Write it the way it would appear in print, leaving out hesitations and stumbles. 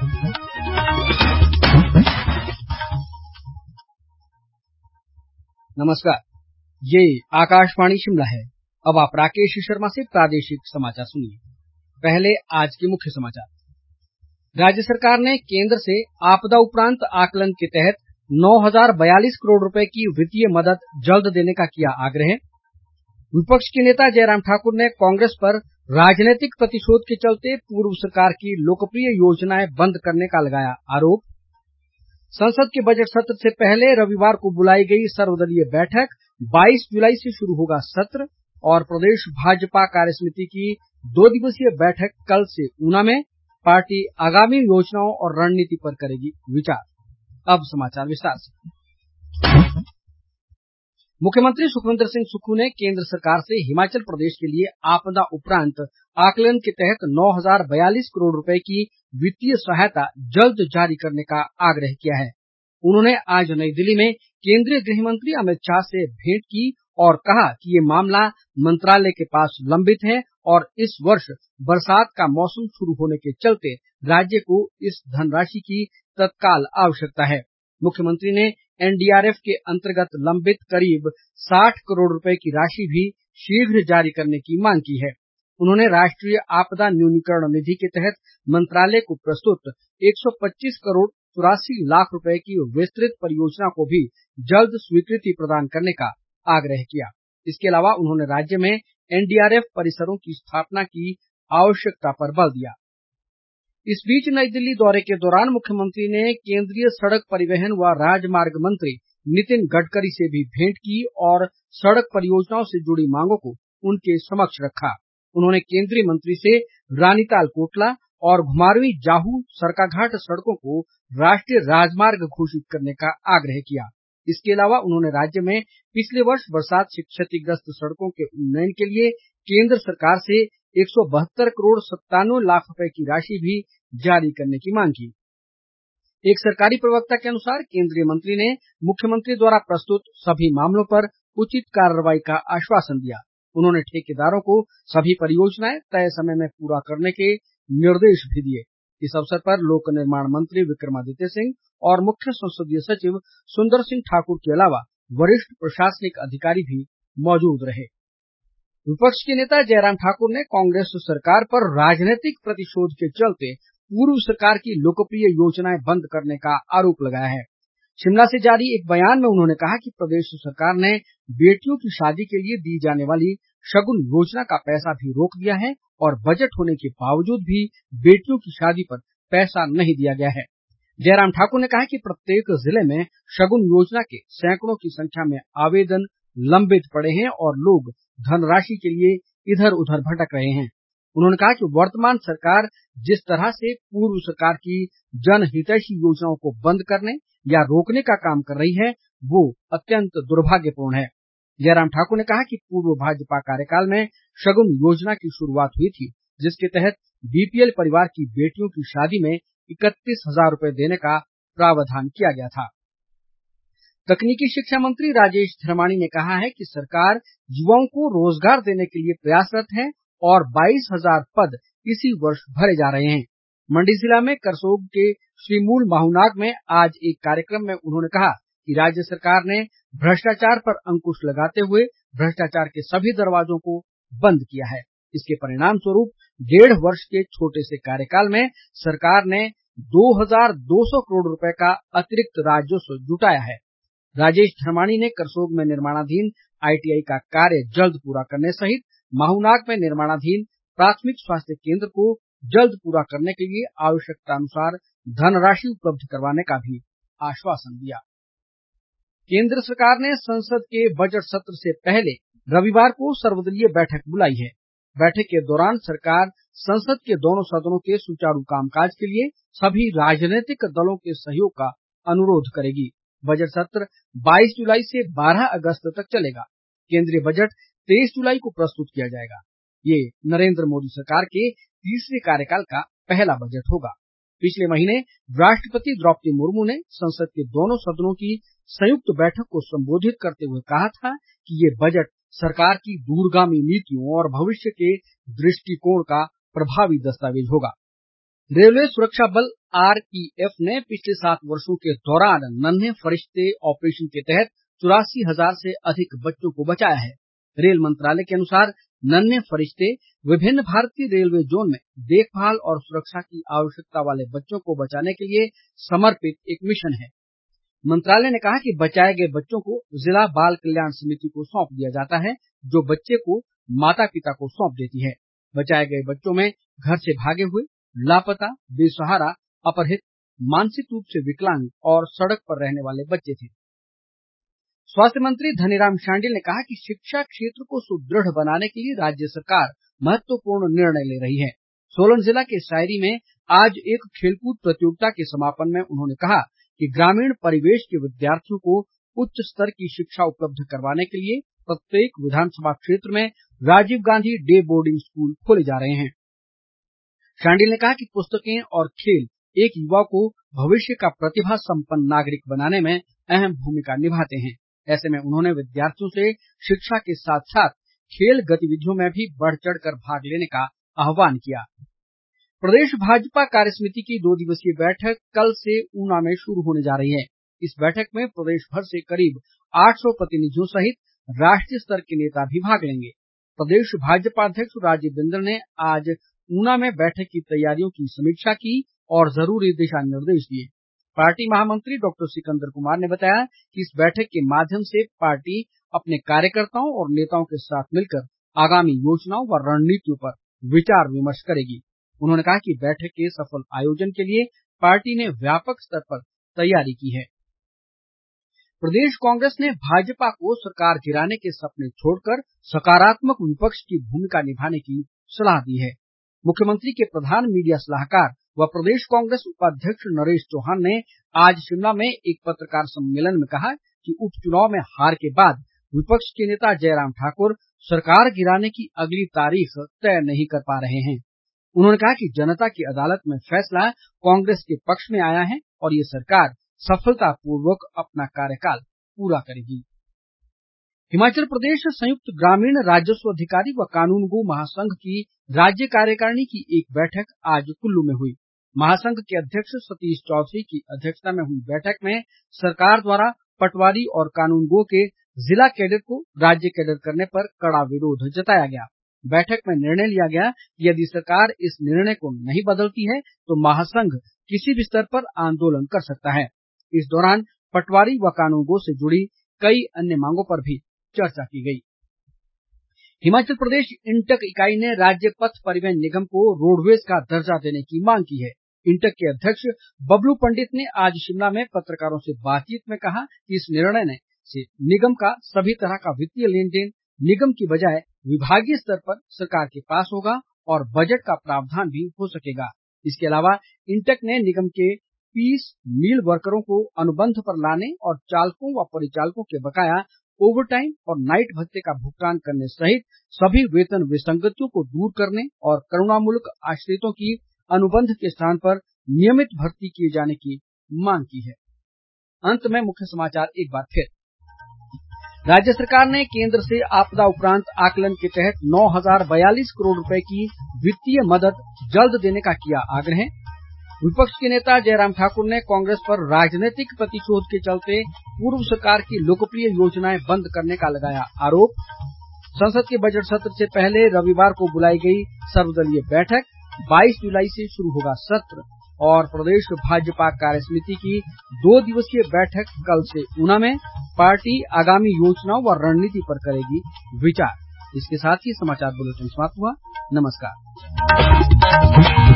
नमस्कार, ये आकाशवाणी शिमला है। अब आप राकेश शर्मा से प्रादेशिक समाचार सुनिए। पहले आज के मुख्य समाचार। राज्य सरकार ने केंद्र से आपदा उपरांत आकलन के तहत 9,042 करोड़ रुपए की वित्तीय मदद जल्द देने का किया आग्रह। विपक्ष के नेता जयराम ठाकुर ने कांग्रेस पर राजनीतिक प्रतिशोध के चलते पूर्व सरकार की लोकप्रिय योजनाएं बंद करने का लगाया आरोप। संसद के बजट सत्र से पहले रविवार को बुलाई गई सर्वदलीय बैठक, 22 जुलाई से शुरू होगा सत्र। और प्रदेश भाजपा कार्यसमिति की 2 दिवसीय बैठक कल से ऊना में। पार्टी आगामी योजनाओं और रणनीति पर करेगी विचार। अब समाचार विस्तार से। मुख्यमंत्री सुखविंदर सिंह सुक्खू ने केंद्र सरकार से हिमाचल प्रदेश के लिए आपदा उपरांत आकलन के तहत 9,042 करोड़ रुपए की वित्तीय सहायता जल्द जारी करने का आग्रह किया है। उन्होंने आज नई दिल्ली में केंद्रीय गृह मंत्री अमित शाह से भेंट की और कहा कि ये मामला मंत्रालय के पास लंबित है और इस वर्ष बरसात का मौसम शुरू होने के चलते राज्य को इस धनराशि की तत्काल आवश्यकता है। मुख्यमंत्री ने एनडीआरएफ के अंतर्गत लंबित करीब 60 करोड़ रुपए की राशि भी शीघ्र जारी करने की मांग की है। उन्होंने राष्ट्रीय आपदा न्यूनीकरण निधि के तहत मंत्रालय को प्रस्तुत 125 करोड़ 84 लाख रुपए की विस्तृत परियोजना को भी जल्द स्वीकृति प्रदान करने का आग्रह किया। इसके अलावा उन्होंने राज्य में एनडीआरएफ परिसरों की स्थापना की आवश्यकता पर बल दिया। इस बीच नई दिल्ली दौरे के दौरान मुख्यमंत्री ने केंद्रीय सड़क परिवहन व राजमार्ग मंत्री नितिन गडकरी से भी भेंट की और सड़क परियोजनाओं से जुड़ी मांगों को उनके समक्ष रखा। उन्होंने केंद्रीय मंत्री से रानीताल कोटला और घुमारवीं जाहू सरकाघाट सड़कों को राष्ट्रीय राजमार्ग घोषित करने का आग्रह किया। इसके अलावा उन्होंने राज्य में पिछले वर्ष बरसात से क्षतिग्रस्त सड़कों के उन्नयन के लिए केंद्र सरकार से 172 करोड़ 97 लाख रुपए की राशि भी जारी करने की मांग की। एक सरकारी प्रवक्ता के अनुसार केंद्रीय मंत्री ने मुख्यमंत्री द्वारा प्रस्तुत सभी मामलों पर उचित कार्रवाई का आश्वासन दिया। उन्होंने ठेकेदारों को सभी परियोजनाएं तय समय में पूरा करने के निर्देश भी दिए। इस अवसर पर लोक निर्माण मंत्री विक्रमादित्य सिंह और मुख्य संसदीय सचिव सुंदर सिंह ठाकुर के अलावा वरिष्ठ प्रशासनिक अधिकारी भी मौजूद रहे। विपक्ष के नेता जयराम ठाकुर ने कांग्रेस सरकार पर राजनीतिक प्रतिशोध के चलते पूर्व सरकार की लोकप्रिय योजनाएं बंद करने का आरोप लगाया है। शिमला से जारी एक बयान में उन्होंने कहा कि प्रदेश सरकार ने बेटियों की शादी के लिए दी जाने वाली शगुन योजना का पैसा भी रोक दिया है और बजट होने के बावजूद भी बेटियों की शादी पर पैसा नहीं दिया गया है। जयराम ठाकुर ने कहा कि प्रत्येक जिले में शगुन योजना के सैकड़ों की संख्या में आवेदन लंबित पड़े हैं और लोग धनराशि के लिए इधर उधर भटक रहे हैं। उन्होंने कहा कि वर्तमान सरकार जिस तरह से पूर्व सरकार की जनहितैषी योजनाओं को बंद करने या रोकने का काम कर रही है वो अत्यंत दुर्भाग्यपूर्ण है। जयराम ठाकुर ने कहा कि पूर्व भाजपा कार्यकाल में शगुन योजना की शुरुआत हुई थी, जिसके तहत बीपीएल परिवार की बेटियों की शादी में 31,000 रुपए देने का प्रावधान किया गया था। तकनीकी शिक्षा मंत्री राजेश धर्माणी ने कहा है कि सरकार युवाओं को रोजगार देने के लिए प्रयासरत है और 22,000 पद इसी वर्ष भरे जा रहे हैं। मंडी जिला में करसोग के श्रीमूल माहूनाग में आज एक कार्यक्रम में उन्होंने कहा कि राज्य सरकार ने भ्रष्टाचार पर अंकुश लगाते हुए भ्रष्टाचार के सभी दरवाजों को बंद किया है। इसके परिणाम स्वरूप 1.5 वर्ष के छोटे से कार्यकाल में सरकार ने 2,200 करोड़ रुपए का अतिरिक्त राजस्व जुटाया है। राजेश धर्माणी ने करसोग में निर्माणाधीन आईटीआई का कार्य जल्द पूरा करने सहित माहूनाग में निर्माणाधीन प्राथमिक स्वास्थ्य केंद्र को जल्द पूरा करने के लिए आवश्यकता अनुसार धनराशि उपलब्ध करवाने का भी आश्वासन दिया। केंद्र सरकार ने संसद के बजट सत्र से पहले रविवार को सर्वदलीय बैठक बुलाई है। बैठक के दौरान सरकार संसद के दोनों सदनों के सुचारू कामकाज के लिए सभी राजनीतिक दलों के सहयोग का अनुरोध करेगी। बजट सत्र 22 जुलाई से 12 अगस्त तक चलेगा। केंद्रीय बजट 23 जुलाई को प्रस्तुत किया जाएगा। ये नरेंद्र मोदी सरकार के तीसरे कार्यकाल का पहला बजट होगा। पिछले महीने राष्ट्रपति द्रौपदी मुर्मू ने संसद के दोनों सदनों की संयुक्त बैठक को संबोधित करते हुए कहा था कि ये बजट सरकार की दूरगामी नीतियों और भविष्य के दृष्टिकोण का प्रभावी दस्तावेज होगा। रेलवे सुरक्षा बल RPF ने पिछले 7 वर्षों के दौरान नन्हे फरिश्ते ऑपरेशन के तहत 84,000 से अधिक बच्चों को बचाया है। रेल मंत्रालय के अनुसार नन्हे फरिश्ते विभिन्न भारतीय रेलवे जोन में देखभाल और सुरक्षा की आवश्यकता वाले बच्चों को बचाने के लिए समर्पित एक मिशन है। मंत्रालय ने कहा कि बचाए गए बच्चों को जिला बाल कल्याण समिति को सौंप दिया जाता है, जो बच्चे को माता पिता को सौंप देती है। बचाए गए बच्चों में घर से भागे हुए, लापता, बेसहारा, अपहृत, मानसिक रूप से विकलांग और सड़क पर रहने वाले बच्चे थे। स्वास्थ्य मंत्री धनीराम शांडिल ने कहा कि शिक्षा क्षेत्र को सुदृढ़ बनाने के लिए राज्य सरकार महत्वपूर्ण निर्णय ले रही है। सोलन जिला के शायरी में आज एक खेलकूद प्रतियोगिता के समापन में उन्होंने कहा कि ग्रामीण परिवेश के विद्यार्थियों को उच्च स्तर की शिक्षा उपलब्ध करवाने के लिए प्रत्येक विधानसभा क्षेत्र में Rajiv Gandhi day boarding school खोले जा रहे हैं। शांडिल ने कहा कि पुस्तकें और खेल एक युवा को भविष्य का प्रतिभा संपन्न नागरिक बनाने में अहम भूमिका निभाते हैं। ऐसे में उन्होंने विद्यार्थियों से शिक्षा के साथ साथ खेल गतिविधियों में भी बढ़ चढ़ कर भाग लेने का आह्वान किया। प्रदेश भाजपा कार्यसमिति की 2 दिवसीय बैठक कल से ऊना में शुरू होने जा रही है। इस बैठक में प्रदेश भर से करीब 800 प्रतिनिधियों सहित राष्ट्रीय स्तर के नेता भी भाग लेंगे। प्रदेश भाजपा अध्यक्ष राजीव बिंदल ने आज ऊना में बैठक की तैयारियों की समीक्षा की और जरूरी दिशा निर्देश दिए। पार्टी महामंत्री डॉक्टर सिकंदर कुमार ने बताया कि इस बैठक के माध्यम से पार्टी अपने कार्यकर्ताओं और नेताओं के साथ मिलकर आगामी योजनाओं व रणनीतियों पर विचार विमर्श करेगी। उन्होंने कहा कि बैठक के सफल आयोजन के लिए पार्टी ने व्यापक स्तर पर तैयारी की है। प्रदेश कांग्रेस ने भाजपा को सरकार गिराने के सपने छोड़कर सकारात्मक विपक्ष की भूमिका निभाने की सलाह दी है। मुख्यमंत्री के प्रधान मीडिया सलाहकार व प्रदेश कांग्रेस उपाध्यक्ष नरेश चौहान ने आज शिमला में एक पत्रकार सम्मेलन में कहा कि उपचुनाव में हार के बाद विपक्ष के नेता जयराम ठाकुर सरकार गिराने की अगली तारीख तय नहीं कर पा रहे हैं। उन्होंने कहा कि जनता की अदालत में फैसला कांग्रेस के पक्ष में आया है और ये सरकार सफलतापूर्वक अपना कार्यकाल पूरा करेगी। हिमाचल प्रदेश संयुक्त ग्रामीण राजस्व अधिकारी व कानूनगो महासंघ की राज्य कार्यकारिणी की एक बैठक आज कुल्लू में हुई। महासंघ के अध्यक्ष सतीश चौधरी की अध्यक्षता में हुई बैठक में सरकार द्वारा पटवारी और कानूनगो के जिला कैडर को राज्य कैडर करने पर कड़ा विरोध जताया गया। बैठक में निर्णय लिया गया कि यदि सरकार इस निर्णय को नहीं बदलती है तो महासंघ किसी भी स्तर पर आंदोलन कर सकता है। इस दौरान पटवारी व कानूनगो से जुड़ी कई अन्य मांगों पर भी चर्चा की गई। हिमाचल प्रदेश इंटक इकाई ने राज्य पथ परिवहन निगम को रोडवेज का दर्जा देने की मांग की है। इंटक के अध्यक्ष बबलू पंडित ने आज शिमला में पत्रकारों से बातचीत में कहा कि इस निर्णय से निगम का सभी तरह का वित्तीय लेन देन निगम की बजाय विभागीय स्तर पर सरकार के पास होगा और बजट का प्रावधान भी हो सकेगा। इसके अलावा इंटक ने निगम के पीस मील वर्करों को अनुबंध पर लाने और चालकों व परिचालकों के बकाया ओवरटाइम और नाइट भत्ते का भुगतान करने सहित सभी वेतन विसंगतियों को दूर करने और करुणामूलक आश्रितों की अनुबंध के स्थान पर नियमित भर्ती किए जाने की मांग की है। अंत में मुख्य समाचार एक बार फिर। राज्य सरकार ने केंद्र से आपदा उपरांत आकलन के तहत 9,042 करोड़ रुपए की वित्तीय मदद जल्द देने का किया आग्रह। विपक्ष के नेता जयराम ठाकुर ने कांग्रेस पर राजनीतिक प्रतिशोध के चलते पूर्व सरकार की लोकप्रिय योजनाएं बंद करने का लगाया आरोप। संसद के बजट सत्र से पहले रविवार को बुलाई गई सर्वदलीय बैठक, 22 जुलाई से शुरू होगा सत्र। और प्रदेश भाजपा कार्यसमिति की 2 दिवसीय बैठक कल से ऊना में, पार्टी आगामी योजनाओं व रणनीति पर करेगी विचार। इसके साथ ही समाचार बुलेटिन समाप्त हुआ। नमस्कार।